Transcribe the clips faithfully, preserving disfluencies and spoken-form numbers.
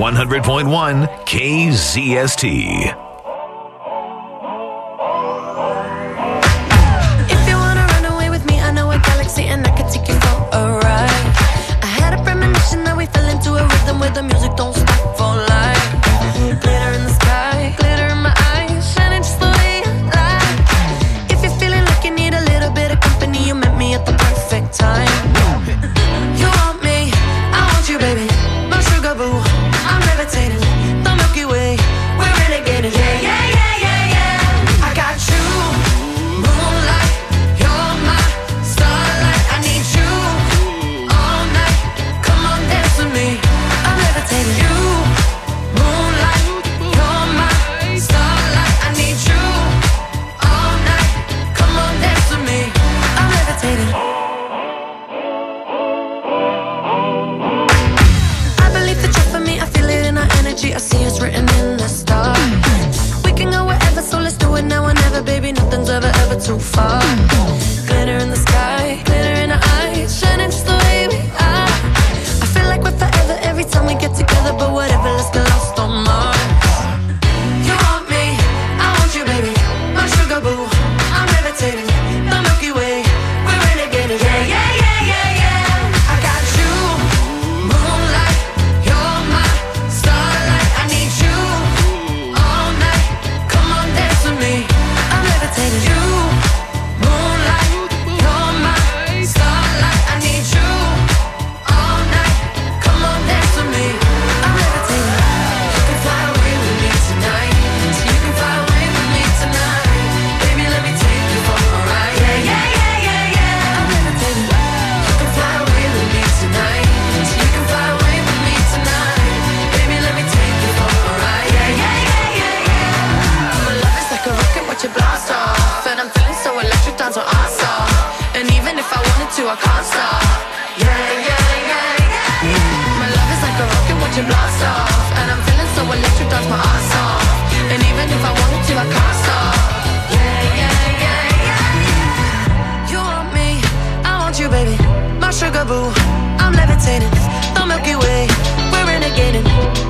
one hundred point one K Z S T. The music don't stop for life. Glitter in the sky, glitter in my eyes, shining just the way I like. If you're feeling like you need a little bit of company, you met me at the perfect time. You want me, I want you, baby. My sugar boo, I'm levitating. The Milky Way, we're renegading. Yeah, yeah, yeah, yeah, yeah. I got you, moonlight. You're my starlight. I need you all night. Come on, dance with me. You, moonlight, you're my starlight. I need you all night. Come on, dance with me. I'm levitating. I believe that you're for me. I feel it in our energy. I see us written in the stars. We can go wherever, so let's do it now or never, baby. Nothing's ever, ever too far. Glitter in the sky, glitter in our eyes, shining just the way we are. I feel like we're forever every time we get together, but whatever, let's get lost on Mars. You want me, I want you, baby. My sugar boo, I'm levitating. The Milky Way, we're renegading. Yeah, yeah, yeah, yeah, yeah. I got you, moonlight. You're my starlight. I need you all night. Come on, dance with me. I'm levitating. You, moonlight. You're my starlight. I need you all night. Come on, dance with me. I'm levitating. You can fly away with me tonight. So you can fly away with me tonight. Baby, let me take you for a ride. Yeah, yeah, yeah, yeah, yeah. I'm levitating. You can fly away with me tonight. So you can fly away with me tonight. Baby, let me take you for a ride. Yeah, yeah, yeah, yeah, yeah. My love is like a rocket, watch it blast off. And I'm feeling so electric, dance on our song. And even if I wanted to, I can't stop. Yeah, yeah, yeah, yeah. My love is like a rocket, watch it blast off. And I'm feeling so electric, dance my ass off. And even if I wanted to, I can't stop. Yeah, yeah, yeah, yeah. You want me, I want you, baby. My sugar boo, I'm levitating. The Milky Way, we're renegading.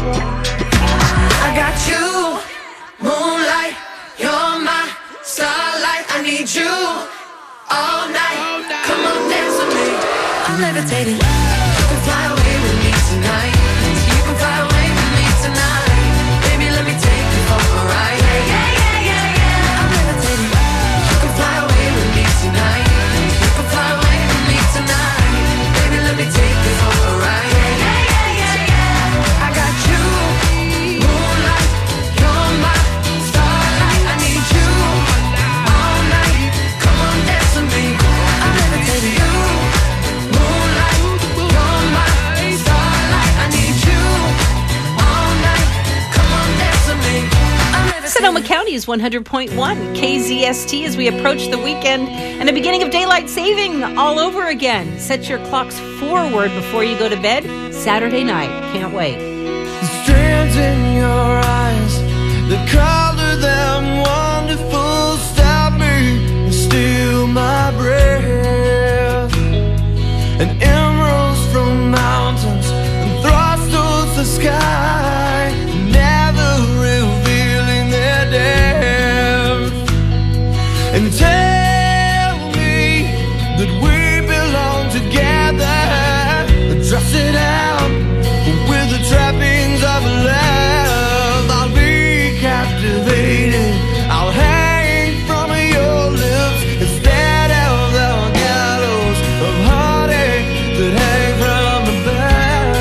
I got you, moonlight. You're my starlight. I need you all night. Come on, dance with me. I'm levitating. You can fly away with me tonight. You can fly away with me tonight. Baby, let me take you for a ride. Yeah, yeah, yeah, yeah, yeah. I'm levitating. You can fly away with me tonight. You can fly away with me tonight. Baby, let me take you for a ride. Yeah, yeah, yeah, yeah, yeah. I got you, moonlight. You're my starlight. I need you all night. Come on, dance with me. I'm levitating. You, moonlight. You're my starlight. I need you all night. Come on, dance with me. I'm levitating. Sonoma County is one hundred point one K Z S T as we approach the weekend and the beginning of daylight saving all over again. Set your clocks forward before you go to bed. Saturday night. Can't wait. The strands in your eyes, the color them wonderful, stop me and steal my breath. And emeralds from mountains and thrust towards the sky, never revealing their depth. And tell me that we belong together, trust it out with the trappings of love. I'll be captivated, I'll hang from your lips instead of the gallows of heartache that hang from above.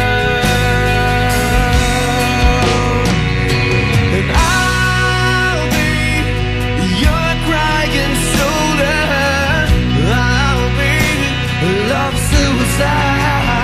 And I'll be your crying shoulder, I'll be love suicide.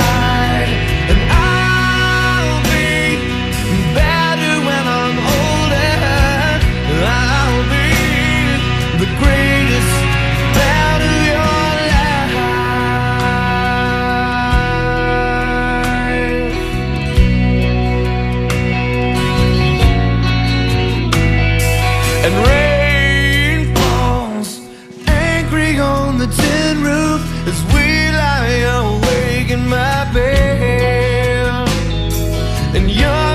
And rain falls angry on the tin roof as we lie awake in my bed. And you're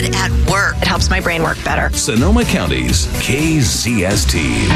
good at work. It helps my brain work better. Sonoma County's K Z S T.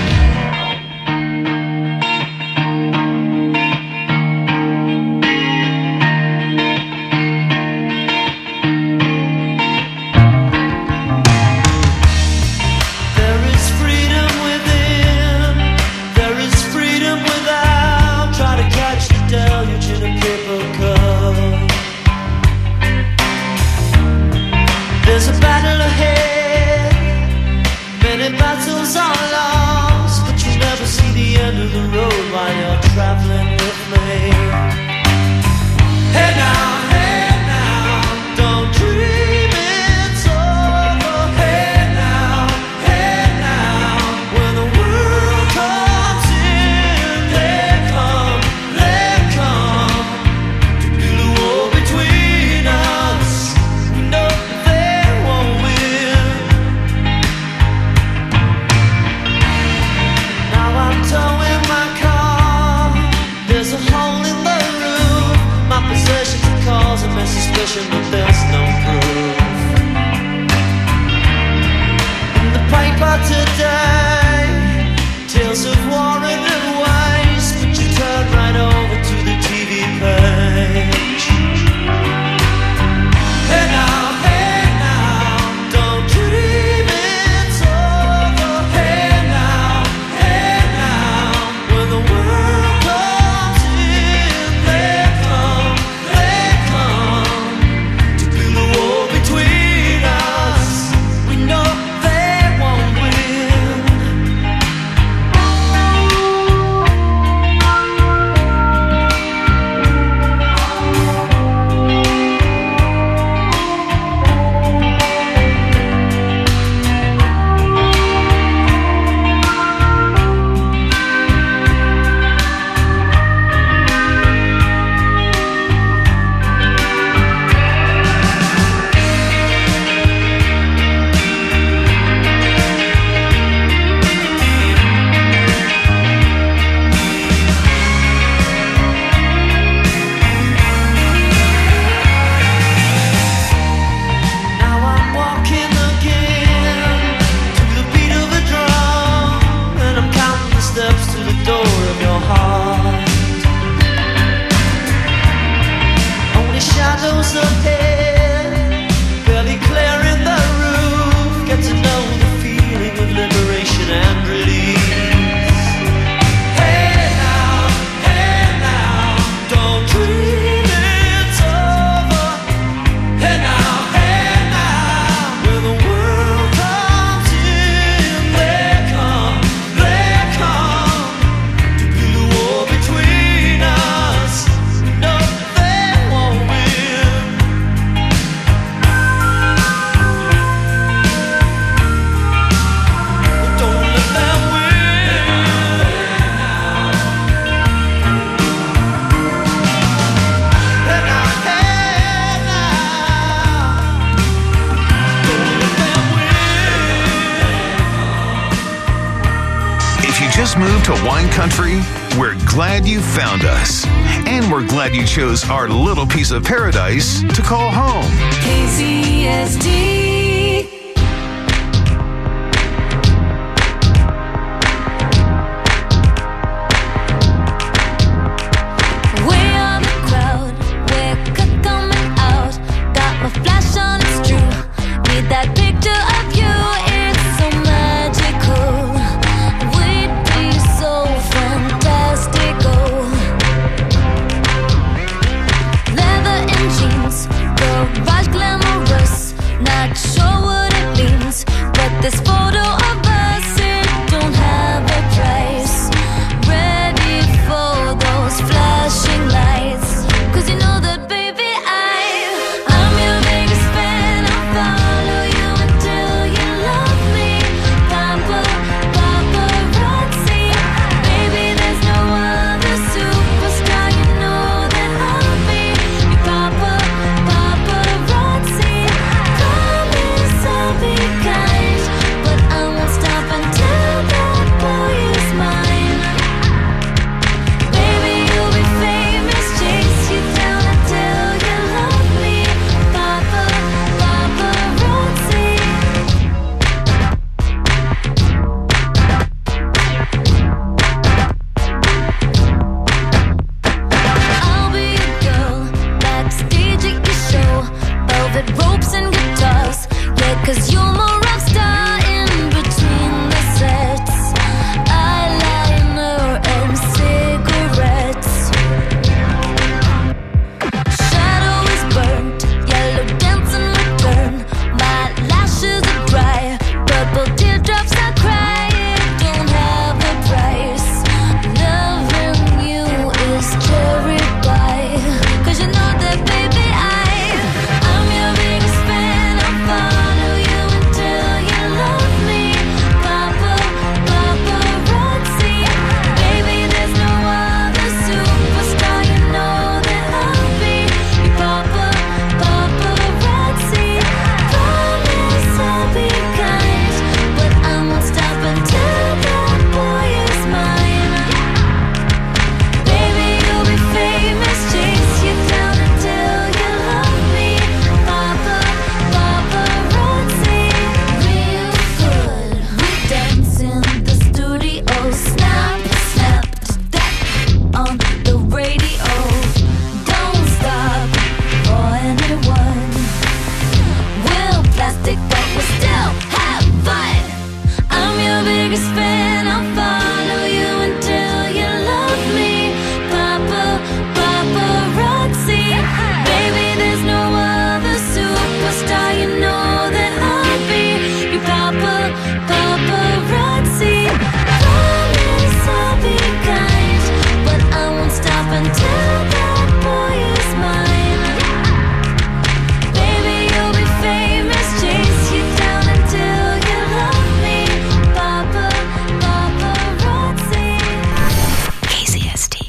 Just moved to wine country? We're glad you found us. And we're glad you chose our little piece of paradise to call home. K Z S T. Not realistic, but we'll still have fun. I'm your biggest fan, I'll follow you until you love me. Papa, paparazzi, baby, there's no other superstar. You know that I'll be your papa, paparazzi. Promise I'll be kind, but I won't stop until that boy is mine. Baby, you'll be famous, chase you down until you love me. Papa, paparazzi. K Z S T.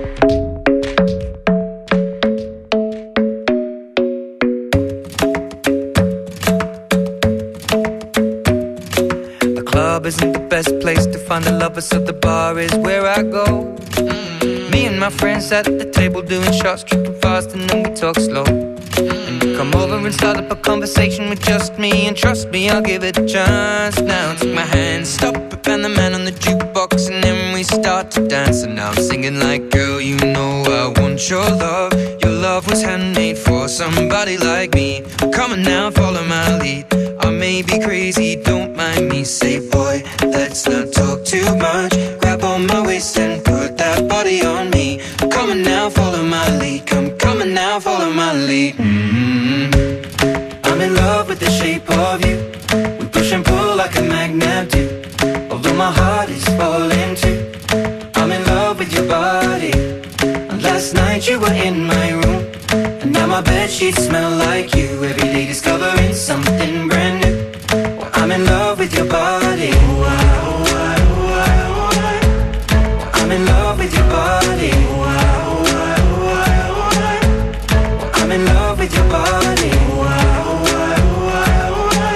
The club isn't the best place to find a lover, so the bar is where I go. Me and my friends at the table doing shots, tripping fast, and then we talk slow. And you come over and start up a conversation with just me, and trust me, I'll give it a chance. Now take my hand, stop it, and the man on the jukebox, and then we start to dance. And now I'm singing like, girl, you know I want your love. Your love was handmade for somebody like me. Come on now, follow my lead. I may be crazy, don't mind me. Say, boy, let's not talk too much. Grab on my waist and put that body on me. Come on now, follow my lead. Come, come on now, follow my lead. Mm-hmm. I'm in love with the shape of you. We push and pull like a magnet do. Although my heart is falling too. I'm in love with your body. And last night you were in my room, and now my bedsheets smell like you. Every day discovering something brand new. Well, I'm in love with your body. Oh, I, oh, I, oh, I, oh, I. I'm in love with your body. Oh, I, oh, I, oh, I, oh, I. I'm in love with your body. Oh, I, oh, I, oh, I, oh, I.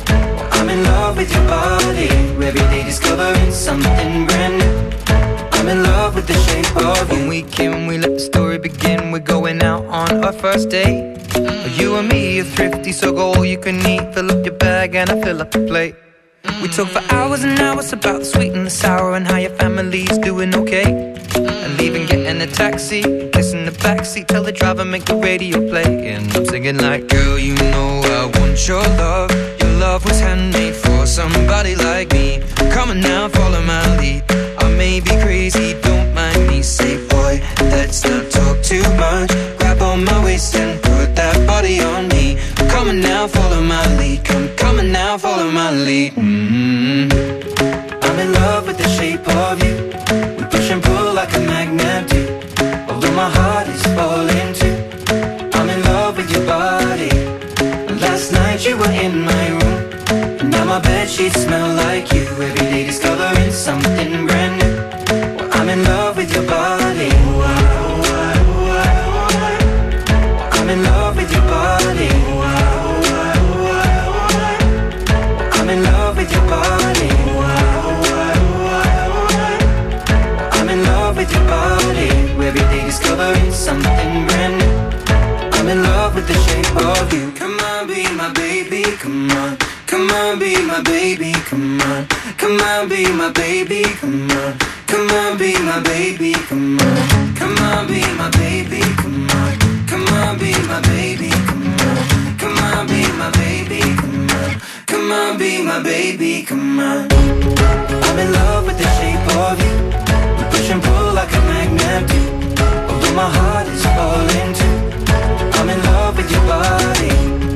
I'm in love with your body. Every day discovering something brand new. I'm in love with the shape of you. When we came, we let the story begin. We're going out on our first date. You and me are thrifty, so go all you can eat. Fill up your bag and I fill up the plate. We talk for hours and hours about the sweet and the sour, and how your family's doing okay. And leaving, getting a taxi, kissing the backseat, tell the driver make the radio play. And I'm singing like, girl, you know I want your love. Your love was handmade for somebody like me. Come on now, follow my lead. I may be crazy, don't mind me. Say, boy, let's not talk too much. Grab on my waist and put that body on me. Come on now, follow my lead. Come, come on now, follow my lead. Mm-hmm. I'm in love with the shape of you. We push and pull like a magnet do. Although my heart is falling too. I'm in love with your body. Last night you were in my room, and now my bedsheets smell like you. Every day discovering something brand new. Well, I'm in love with your body. Oh, I, oh, I, oh, I, oh, I. I'm in love with your body. Oh, I, oh, I, oh, I, oh, I. I'm in love with your body. Oh, I, oh, I, oh, I, oh, I. I'm in love with your body. Every day discovering something brand new. I'm in love with the shape of you. Come on, be my baby, come on. Come on, be my baby, come on. Come on, be my baby, come on. Come on, be my baby, come on. Come on, be my baby, come on. Come on, be my baby, come on. Come on, be my baby, come on. Come on, be my baby, come on. I'm in love with the shape of you. We push and pull like a magnet do. Although my heart is falling too. I'm in love with your body.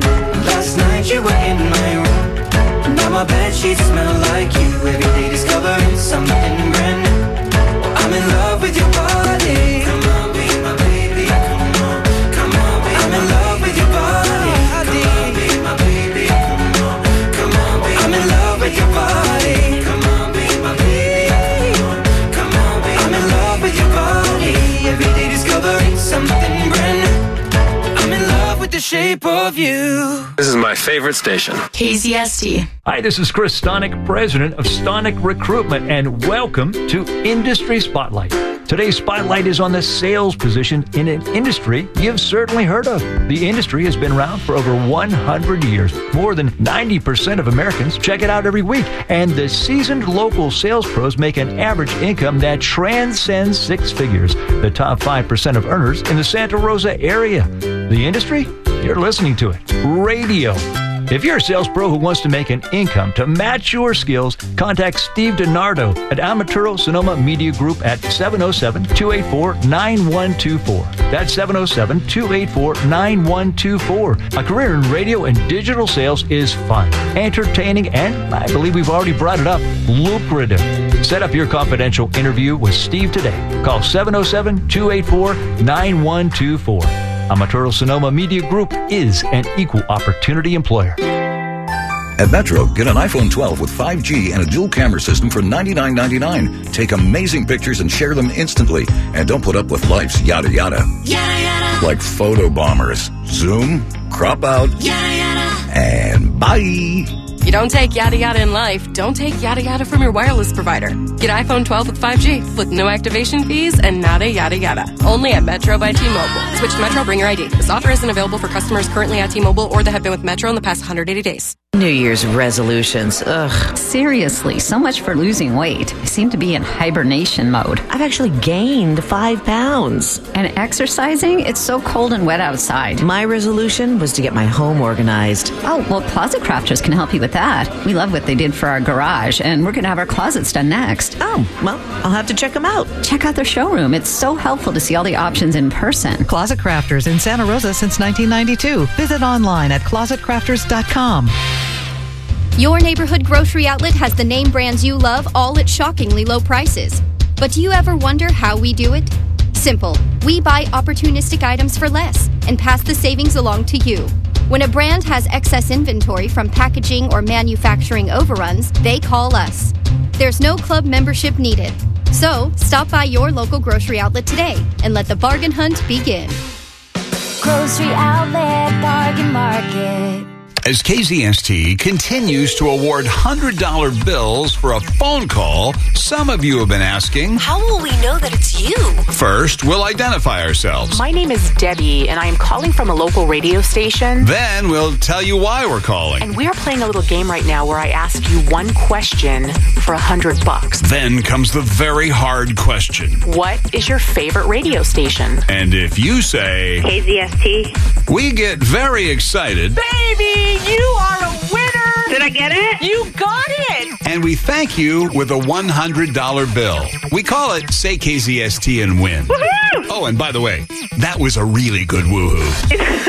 Last night you were in my room, and now my bedsheets smell like you. Every day discovering something brand new. I'm in love with your body. Come on, be my baby. Come on, come on, be I'm in love with your body. Come on, be my baby. Come on, come on, be I'm in love with your body. Come on, be my baby. Come on, come on, be I'm in love with your body. Every day discovering something brand new. I'm in love with the shape of you. This is my favorite station. K Z S T. Hi, this is Chris Stonick, president of Stonick Recruitment, and welcome to Industry Spotlight. Today's spotlight is on the sales position in an industry you've certainly heard of. The industry has been around for over one hundred years. More than ninety percent of Americans check it out every week, and the seasoned local sales pros make an average income that transcends six figures. The top five percent of earners in the Santa Rosa area. The industry? You're listening to it. Radio. If you're a sales pro who wants to make an income to match your skills, contact Steve DiNardo at Amaturo Sonoma Media Group at seven oh seven, two eight four, nine one two four. That's seven oh seven, two eight four, nine one two four. A career in radio and digital sales is fun, entertaining, and I believe we've already brought it up, lucrative. Set up your confidential interview with Steve today. Call seven oh seven, two eight four, nine one two four. Amaturo Sonoma Media Group is an equal opportunity employer. At Metro, get an iPhone twelve with five G and a dual camera system for ninety-nine ninety-nine. Take amazing pictures and share them instantly. And don't put up with life's yada yada. Yada yada. Like photo bombers. Zoom, crop out, Yada yada. and bye. You don't take yada yada in life, don't take yada yada from your wireless provider. Get iPhone twelve with five G with no activation fees and nada yada yada. Only at Metro by T-Mobile. Switch to Metro, bring your I D. This offer isn't available for customers currently at T-Mobile or that have been with Metro in the past one hundred eighty days. New Year's resolutions. Ugh. Seriously, so much for losing weight. I seem to be in hibernation mode. I've actually gained five pounds. And exercising? It's so cold and wet outside. My resolution was to get my home organized. Oh, well, Closet Crafters can help you with that. We love what they did for our garage, and we're going to have our closets done next. Oh, well, I'll have to check them out. Check out their showroom. It's so helpful to see all the options in person. Closet Crafters in Santa Rosa since nineteen ninety-two. Visit online at closet crafters dot com. Your neighborhood grocery outlet has the name brands you love, all at shockingly low prices. But do you ever wonder how we do it? Simple. We buy opportunistic items for less and pass the savings along to you. When a brand has excess inventory from packaging or manufacturing overruns, they call us. There's no club membership needed. So, stop by your local grocery outlet today and let the bargain hunt begin. Grocery Outlet Bargain Market. As K Z S T continues to award one hundred dollar bills for a phone call, some of you have been asking, how will we know that it's you? First, we'll identify ourselves. My name is Debbie, and I am calling from a local radio station. Then we'll tell you why we're calling. And we are playing a little game right now where I ask you one question for a hundred bucks. Then comes the very hard question. What is your favorite radio station? And if you say K Z S T, we get very excited. Baby! You are a winner! Did I get it? You got it! And we thank you with a one hundred dollar bill. We call it Say K Z S T and Win. Woohoo! Oh, and by the way, that was a really good woohoo.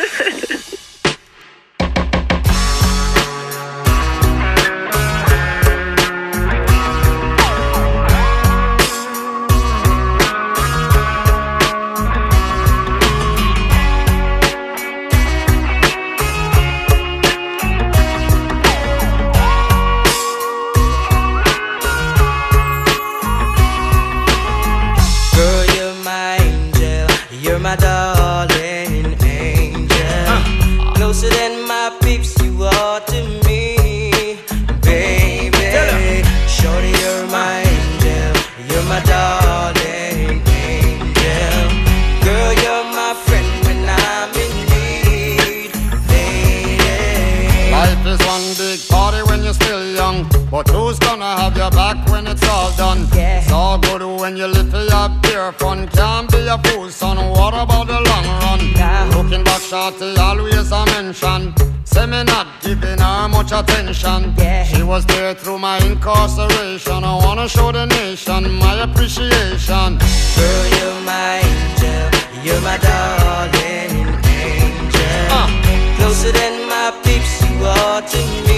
But who's gonna have your back when it's all done? Yeah. It's all good when you live for your pure fun. Can't be a fool, son, what about the long run? Yeah. Looking back, shorty, always a mention. Say me not giving her much attention. Yeah. She was there through my incarceration. I wanna show the nation my appreciation. Girl, you're my angel, you're my darling angel. uh. Closer than my peeps, you are to me.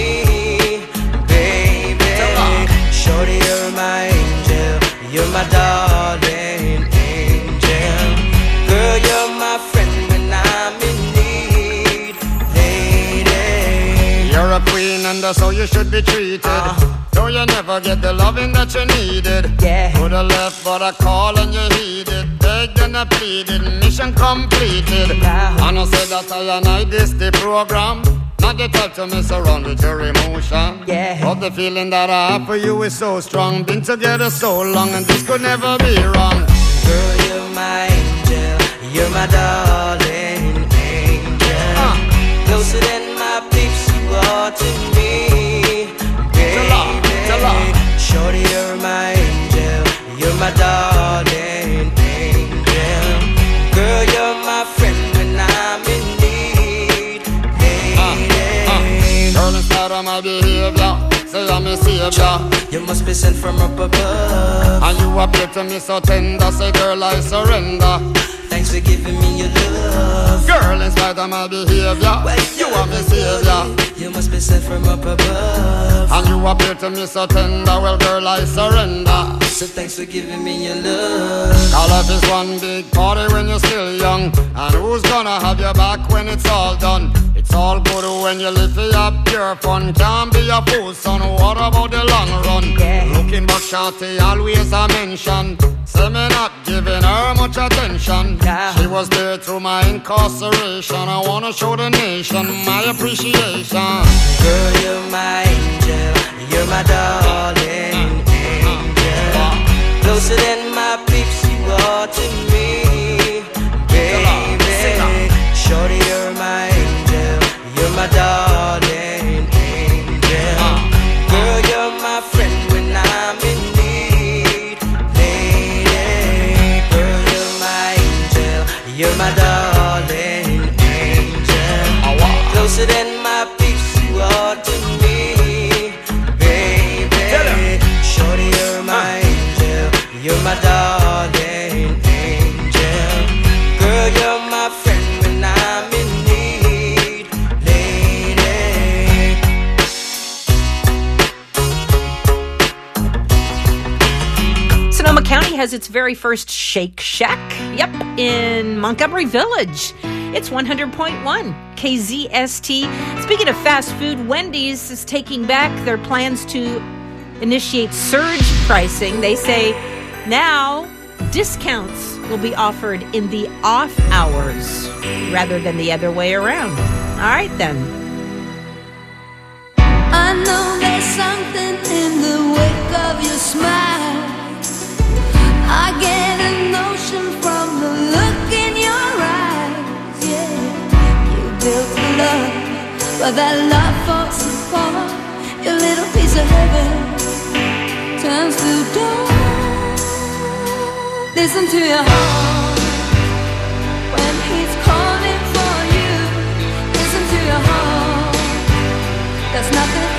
Shorty, you're my angel, you're my darling angel. Girl, you're my friend when I'm in need, lady. You're a queen and that's how you should be treated. uh-huh. Though you never get the loving that you needed. Yeah. Could've left but I call and you heeded. Begged and I pleaded, mission completed. uh-huh. And I said that I and I this the program. Not the type to mess around with your emotion. Yeah. But the feeling that I have for you is so strong. Been together so long and this could never be wrong. Girl, you're my angel, you're my darling angel. uh. Closer than my peeps, you are to me, baby. Shorty, you're my angel, you're my darling angel. Girl, you're my friend when I'm in need. my behavior. Say I'm a savior. You must be sent from up above. And you appear to me so tender. Say girl, I surrender. Thanks for giving me your love. Girl, in spite of my behavior, you are my savior. You must be sent from up above. And you appear to me so tender. Well, girl, I surrender. So thanks for giving me your love. Our life is one big party when you're still young. And who's gonna have your back when it's all done? It's all good when you live for your pure fun. Can't be a fool, son. What about the long run? Yeah. Looking back, shawty, always a mention. Say me not giving her much attention. Yeah. She was there through my incarceration. I wanna show the nation my appreciation. Girl, you're my angel. You're my darling angel. Closer than my peeps, you are to me, baby. Shorty, you're my angel. You're my darling angel. Girl, you're my friend when I'm in need, lady. Girl, you're my angel. You're my darling angel. Closer than my peeps, you are to me, baby. Shorty, you're my angel. You're my darling angel. Girl, you're my friend when I'm in need, lady. Sonoma County has its very first Shake Shack. Yep, in Montgomery Village. It's one hundred point one K Z S T. Speaking of fast food, Wendy's is taking back their plans to initiate surge pricing. They say now discounts will be offered in the off hours rather than the other way around. All right, then. I know there's something in the wake of your smile. I get a notion from the look in your eyes. Yeah, you built a love, but that love falls apart. Your little piece of heaven turns to dawn. Listen to your heart when he's calling for you. Listen to your heart. There's nothing